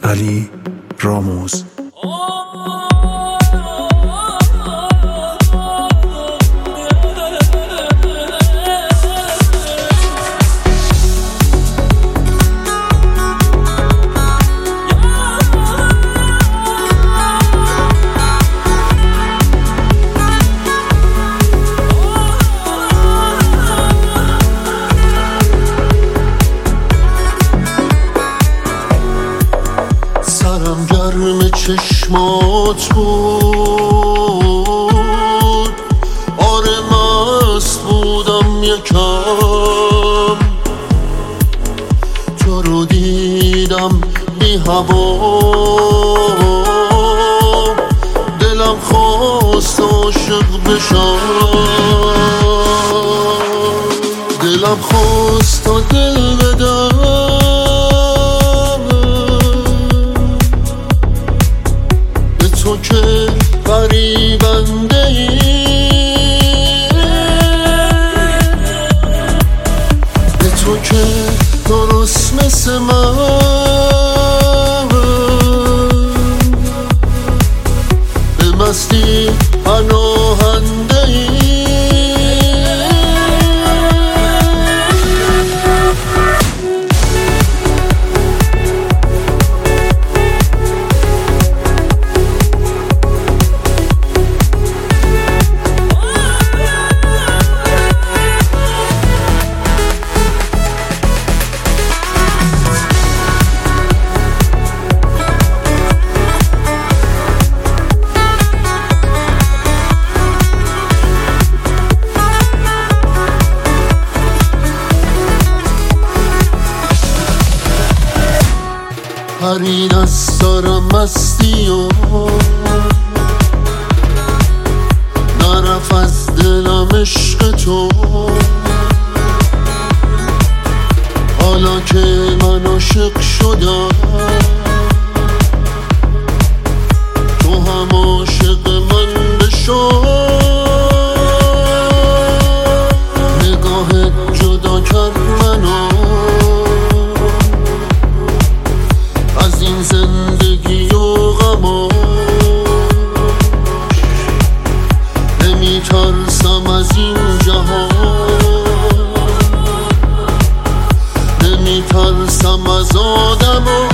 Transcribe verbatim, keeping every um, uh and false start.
علی راموز. سرم گرم چشمات بود، آره مست بودم یکم، تو رو دیدم بی هوا، دلم خواست عاشق بشم، دلم خواست تا دل بدم، تو که فریبنده ای، به تو که درست مثل من به مستی پناهنده ای. پرید از سرم مستی و نرفت از دلم عشق تو، حالا که من عاشق شدم تو هم عاشق من بشو، نگاهت جدا کرد منو از این زندگی و غماش، نمی ترسم از این جهان، نمی ترسم از آدماش.